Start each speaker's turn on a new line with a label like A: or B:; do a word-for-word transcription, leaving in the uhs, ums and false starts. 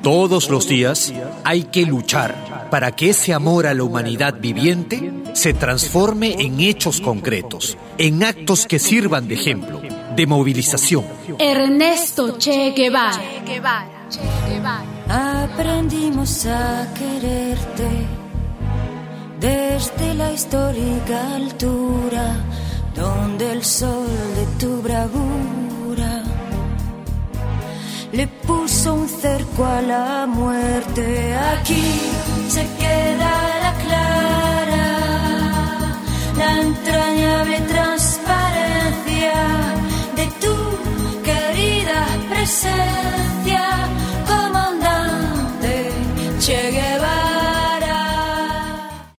A: Todos los días hay que luchar para que ese amor a la humanidad viviente se transforme en hechos concretos, en actos que sirvan de ejemplo, de movilización.
B: Ernesto Che Guevara.
C: Aprendimos a quererte desde la histórica altura, donde el sol de tu bravura le puso un cerco a la muerte. Aquí se queda